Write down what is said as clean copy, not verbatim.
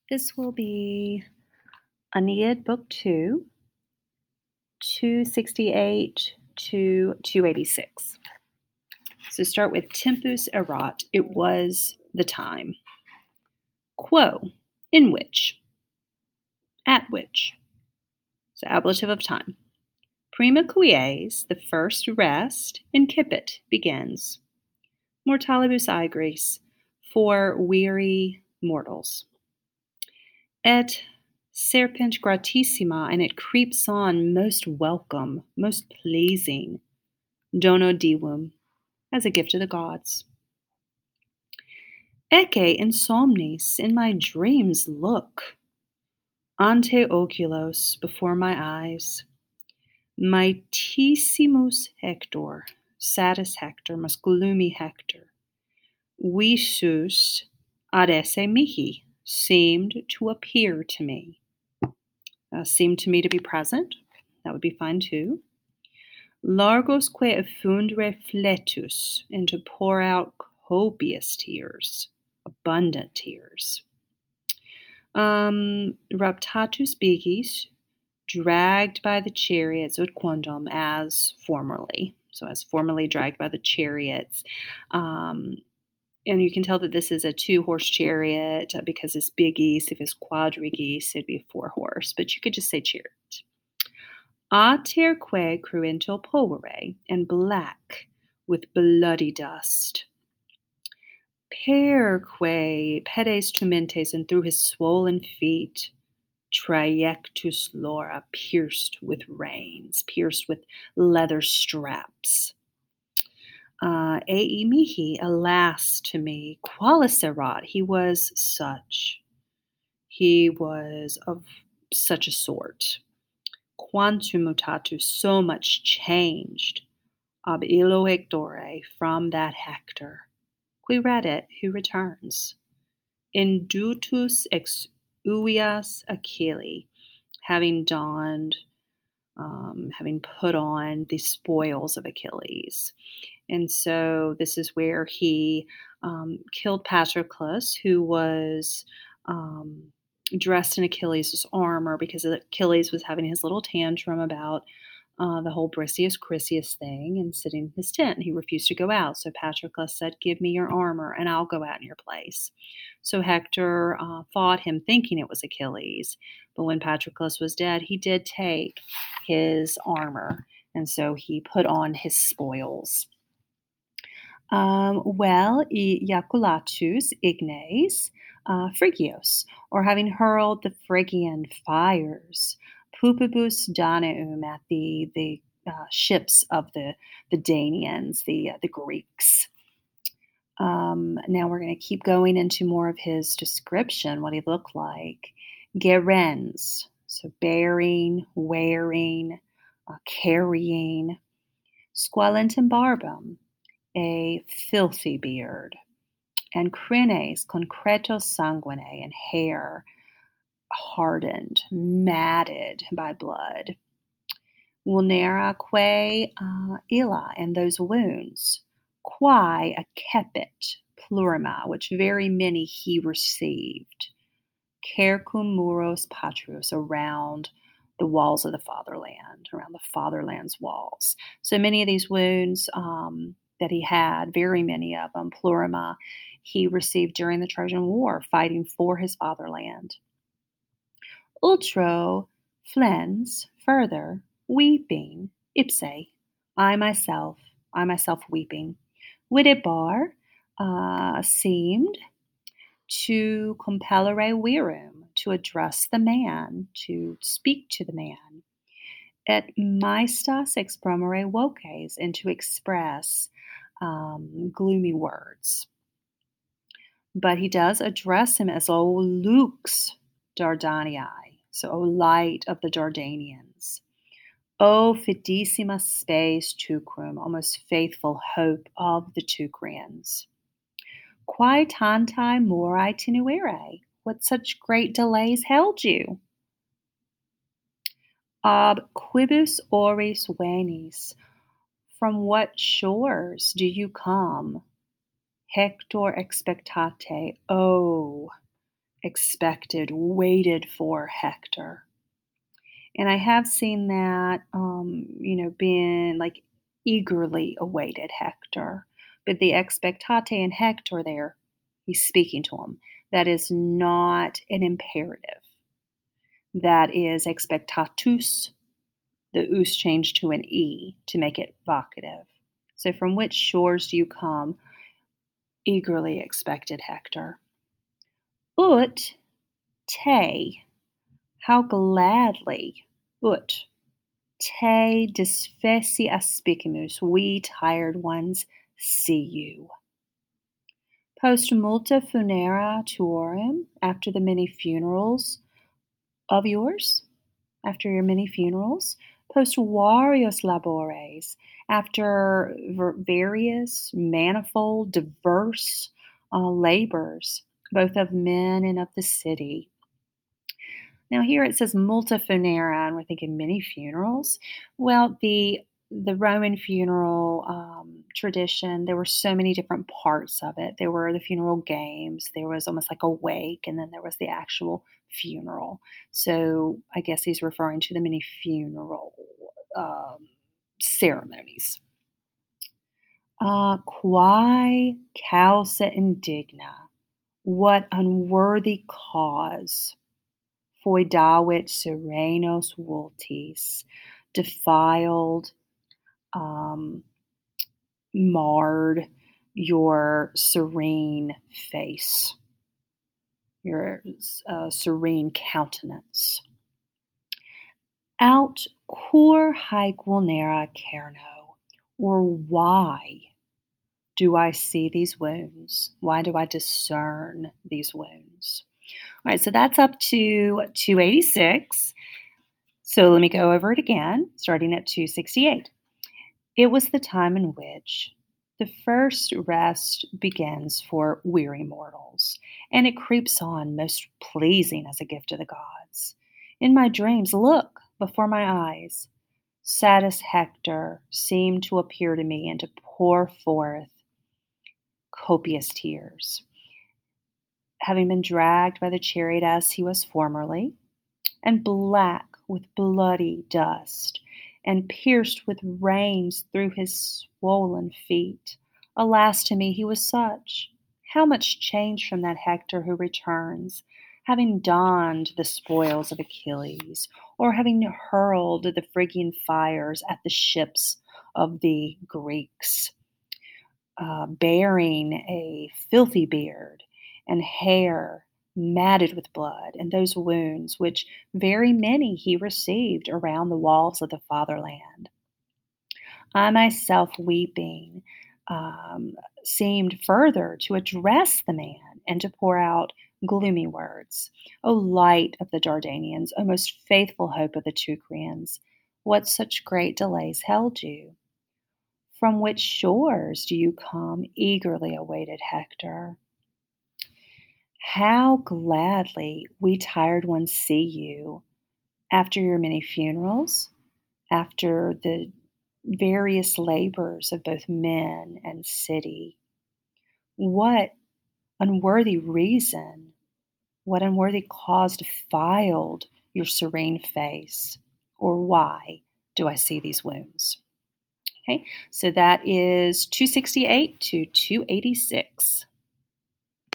This will be Aeneid Book 2, 268 to 286. So start with tempus erat. It was the time. Quo, in which. At which. So ablative of time. Prima quies, the first rest, incipit, begins. Mortalibus aegris, for weary mortals. Et serpent gratissima, and it creeps on most welcome, most pleasing. Dono divum, as a gift to the gods. Ecce in somnis, in my dreams look. Ante oculos, before my eyes. Mightissimus Hector, saddest Hector, most gloomy Hector. Visus ad esse mihi, seemed to appear to me. Seemed to me to be present. That would be fine too. Largosque effundere fletus, and to pour out copious tears, abundant tears. Raptatus bigis, dragged by the chariots, ut quondam, as formerly. So as formerly dragged by the chariots. And you can tell that this is a 2-horse chariot because it's bigis. If it's quadrigis, it'd be a 4-horse. But you could just say chariot. A terque cruento polvere, and black with bloody dust. Perque pedes tumentes, and through his swollen feet. Trajectus lora, pierced with reins, pierced with leather straps. Ei mihi, alas to me, qualis erat, he was such. He was of such a sort. Quantum mutatus, so much changed. Ab illo Hectore, from that Hector. Qui reddit, who returns. Indutus ex uias Achille, having put on the spoils of Achilles. And so this is where he killed Patroclus, who was dressed in Achilles' armor because Achilles was having his little tantrum about the whole Briseis Chryseis thing and sitting in his tent. He refused to go out. So Patroclus said, give me your armor and I'll go out in your place. So Hector fought him thinking it was Achilles. But when Patroclus was dead, he did take his armor. And so he put on his spoils. Iaculatus ignes Phrygios, or having hurled the Phrygian fires, pupibus Danaeum, at the ships of the Danaans, the Greeks. Now we're going to keep going into more of his description, what he looked like. Gerens, so bearing, wearing, carrying. Squalentum barbum, a filthy beard. And crines, concreto sanguine, and hair hardened, matted by blood. Vulneraque illa, and those wounds. Quae accepit plurima, which very many he received. Cercum muros patrios, around the walls of the fatherland, around the fatherland's walls. So many of these wounds that he had, very many of them, plurima, he received during the Trojan War, fighting for his fatherland. Ultro flens, further, weeping, ipse, I myself weeping. Videbar seemed to compellere virum, to address the man, to speak to the man. Et maestas exprimere voces, and to express gloomy words. But he does address him as O lux Dardanii, so O light of the Dardanians. O fidissima spes Teucrum, O most faithful hope of the Teucrians. Quae tantae mori tenuere, what such great delays held you? Ab quibus oris venis, from what shores do you come? Hector expectate, oh, expected, waited for Hector. And I have seen that, being like eagerly awaited Hector. But the expectate in Hector there, he's speaking to him. That is not an imperative. That is expectatus, the us changed to an e to make it vocative. So from which shores do you come, eagerly expected Hector? Ut te, how gladly, ut te disfeci aspicimus, we tired ones see you. Post multa funera tuorum, after the many funerals of yours, after your many funerals, post varios labores, after various, manifold, diverse labors, both of men and of the city. Now here it says multa funera, and we're thinking many funerals. Well, the Roman funeral tradition, there were so many different parts of it. There were the funeral games, there was almost like a wake, and then there was the actual funeral. So I guess he's referring to the many funeral um, ceremonies. Quae causa indigna, what unworthy cause foedavit serenos vultis, defiled, um, marred your serene face, your serene countenance. Aut cur haec vulnera cerno, or why do I see these wounds? Why do I discern these wounds? All right, so that's up to 286. So let me go over it again, starting at 268. It was the time in which the first rest begins for weary mortals, and it creeps on most pleasing as a gift of the gods. In my dreams, look, before my eyes, saddest Hector seemed to appear to me and to pour forth copious tears. Having been dragged by the chariot as he was formerly, and black with bloody dust, and pierced with reins through his swollen feet. Alas to me, he was such. How much changed from that Hector who returns, having donned the spoils of Achilles, or having hurled the Phrygian fires at the ships of the Greeks, bearing a filthy beard and hair matted with blood, and those wounds which very many he received around the walls of the fatherland. I myself, weeping, seemed further to address the man and to pour out gloomy words. O light of the Dardanians, O most faithful hope of the Teucrians, what such great delays held you? From which shores do you come, eagerly awaited Hector? How gladly we tired ones see you after your many funerals, after the various labors of both men and city. What unworthy reason, what unworthy cause defiled your serene face, or why do I see these wounds? Okay, so that is 268 to 286.